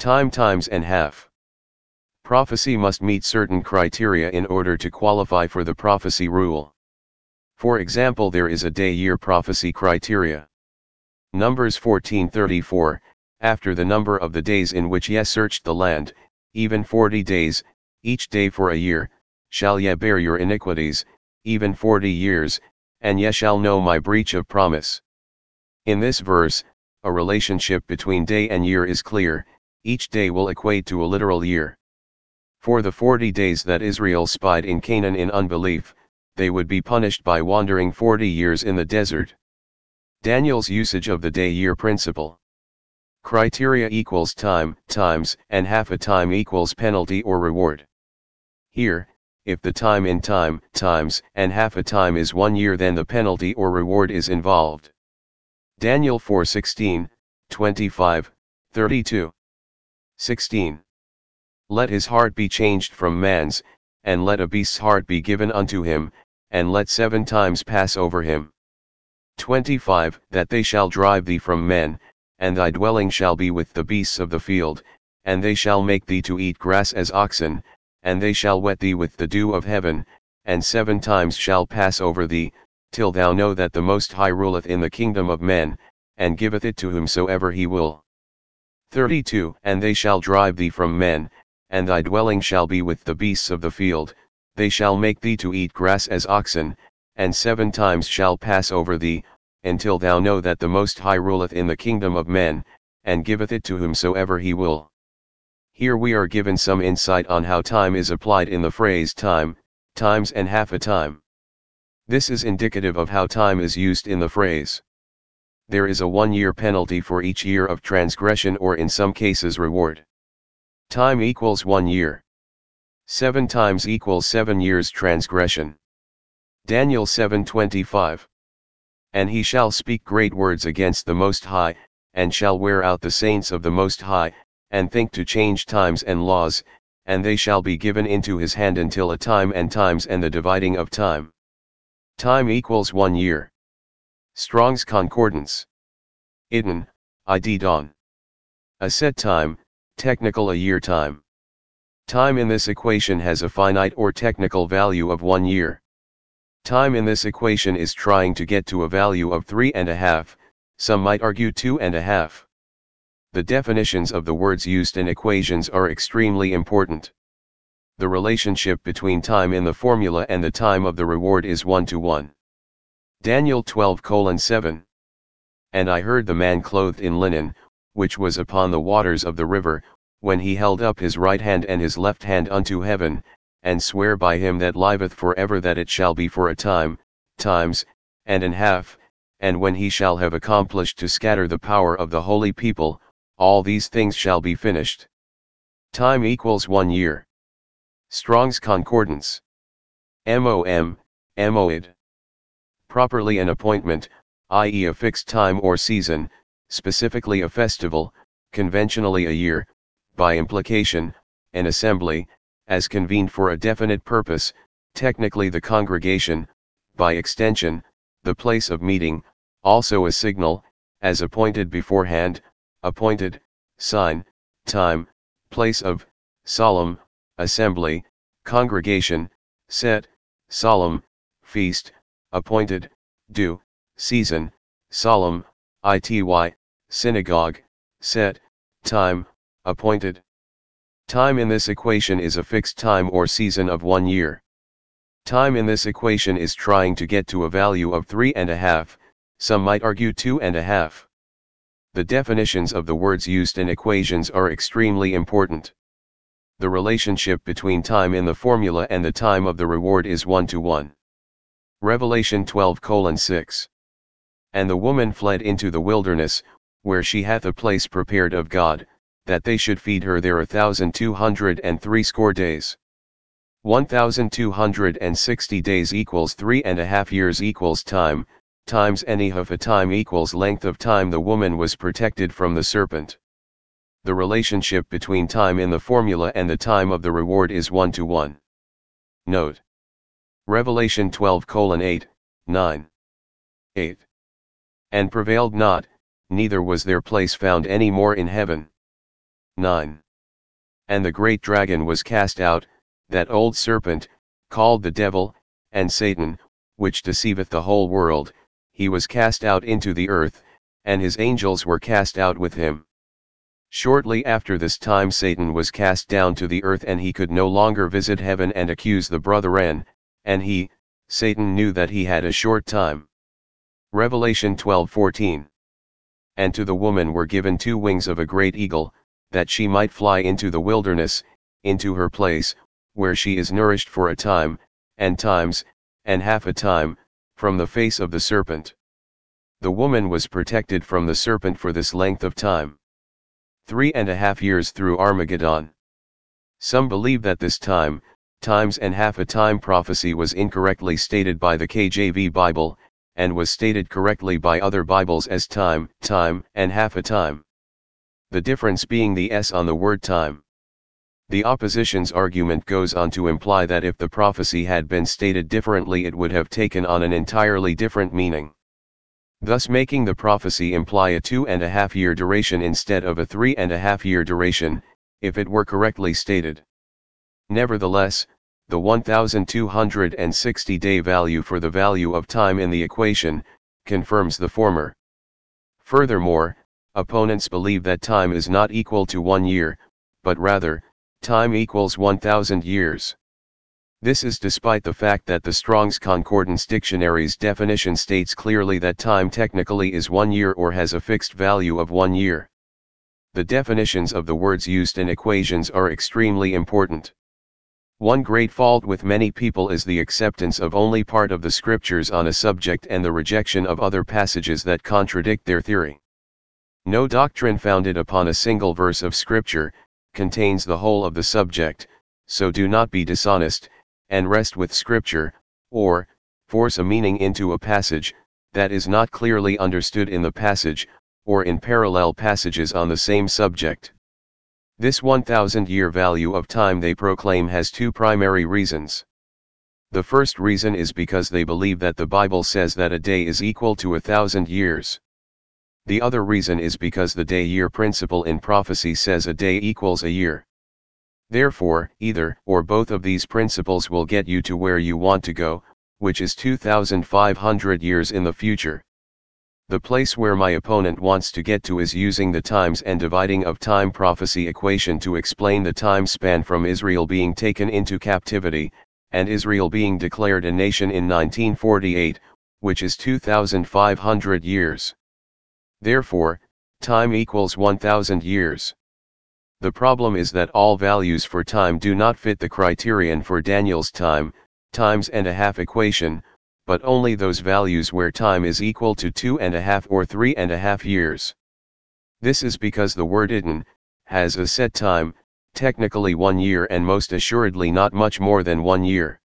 Time times and half. Prophecy must meet certain criteria in order to qualify for the prophecy rule. For example, there is a day-year prophecy criteria. Numbers 14:34, after the number of the days in which ye searched the land, even 40 days, each day for a year, shall ye bear your iniquities, even 40 years, and ye shall know my breach of promise. In this verse, a relationship between day and year is clear. Each day will equate to a literal year. For the 40 days that Israel spied in Canaan in unbelief, they would be punished by wandering 40 years in the desert. Daniel's usage of the day-year principle. Criteria equals time, times, and half a time equals penalty or reward. Here, if the time in time, times, and half a time is 1 year, then the penalty or reward is involved. Daniel 4:16, 25, 32. 16. Let his heart be changed from man's, and let a beast's heart be given unto him, and let 7 times pass over him. 25. That they shall drive thee from men, and thy dwelling shall be with the beasts of the field, and they shall make thee to eat grass as oxen, and they shall wet thee with the dew of heaven, and 7 times shall pass over thee, till thou know that the Most High ruleth in the kingdom of men, and giveth it to whomsoever he will. 32. And they shall drive thee from men, and thy dwelling shall be with the beasts of the field, they shall make thee to eat grass as oxen, and 7 times shall pass over thee, until thou know that the Most High ruleth in the kingdom of men, and giveth it to whomsoever he will. Here we are given some insight on how time is applied in the phrase time, times and half a time. This is indicative of how time is used in the phrase. There is a 1-year penalty for each year of transgression, or in some cases reward. Time equals 1 year. 7 times equals 7 years transgression. Daniel 7:25. And he shall speak great words against the Most High, and shall wear out the saints of the Most High, and think to change times and laws, and they shall be given into his hand until a time and times and the dividing of time. Time equals 1 year. Strong's Concordance. Iden, id don. A set time, technical a year time. Time in this equation has a finite or technical value of 1 year. Time in this equation is trying to get to a value of 3.5, some might argue 2.5. The definitions of the words used in equations are extremely important. The relationship between time in the formula and the time of the reward is 1:1. Daniel 12:7. And I heard the man clothed in linen, which was upon the waters of the river, when he held up his right hand and his left hand unto heaven, and swear by him that liveth for ever that it shall be for a time, times, and an half, and when he shall have accomplished to scatter the power of the holy people, all these things shall be finished. Time equals 1 year. Strong's Concordance. MOM, moed. Properly an appointment, i.e. a fixed time or season, specifically a festival, conventionally a year, by implication, an assembly, as convened for a definite purpose, technically the congregation, by extension, the place of meeting, also a signal, as appointed beforehand, appointed, sign, time, place of, solemn, assembly, congregation, set, solemn, feast, appointed, due, season, solemn, ity, synagogue, set, time, appointed. Time in this equation is a fixed time or season of 1 year. Time in this equation is trying to get to a value of 3.5, some might argue 2.5. The definitions of the words used in equations are extremely important. The relationship between time in the formula and the time of the reward is 1:1. Revelation 12:6. And the woman fled into the wilderness, where she hath a place prepared of God, that they should feed her there 1,260 days. 1,260 days equals 3.5 years equals time, times any half a time equals length of time the woman was protected from the serpent. The relationship between time in the formula and the time of the reward is 1:1. Note. Revelation 12:8, 9. 8. And prevailed not, neither was their place found any more in heaven. 9. And the great dragon was cast out, that old serpent, called the devil, and Satan, which deceiveth the whole world, he was cast out into the earth, and his angels were cast out with him. Shortly after this time Satan was cast down to the earth, and he could no longer visit heaven and accuse the brethren, and he, Satan, knew that he had a short time. Revelation 12:14. And to the woman were given 2 wings of a great eagle, that she might fly into the wilderness, into her place, where she is nourished for a time, and times, and half a time, from the face of the serpent. The woman was protected from the serpent for this length of time. 3.5 years through Armageddon. Some believe that this time, times and half a time prophecy was incorrectly stated by the KJV Bible, and was stated correctly by other Bibles as time, and half a time. The difference being the S on the word time. The opposition's argument goes on to imply that if the prophecy had been stated differently it would have taken on an entirely different meaning, thus making the prophecy imply a 2.5 year duration instead of a 3.5 year duration, if it were correctly stated. Nevertheless, the 1260-day value for the value of time in the equation, confirms the former. Furthermore, opponents believe that time is not equal to 1 year, but rather, time equals 1000 years. This is despite the fact that the Strong's Concordance Dictionary's definition states clearly that time technically is 1 year or has a fixed value of 1 year. The definitions of the words used in equations are extremely important. One great fault with many people is the acceptance of only part of the scriptures on a subject and the rejection of other passages that contradict their theory. No doctrine founded upon a single verse of scripture contains the whole of the subject, so do not be dishonest, and rest with scripture, or force a meaning into a passage that is not clearly understood in the passage, or in parallel passages on the same subject. This 1000-year value of time they proclaim has 2 primary reasons. The first reason is because they believe that the Bible says that a day is equal to 1,000 years. The other reason is because the day-year principle in prophecy says a day equals a year. Therefore, either or both of these principles will get you to where you want to go, which is 2,500 years in the future. The place where my opponent wants to get to is using the times and dividing of time prophecy equation to explain the time span from Israel being taken into captivity, and Israel being declared a nation in 1948, which is 2,500 years. Therefore, time equals 1000 years. The problem is that all values for time do not fit the criterion for Daniel's time, times and a half equation, but only those values where time is equal to 2.5 or 3.5 years. This is because the word idden has a set time, technically 1 year and most assuredly not much more than 1 year.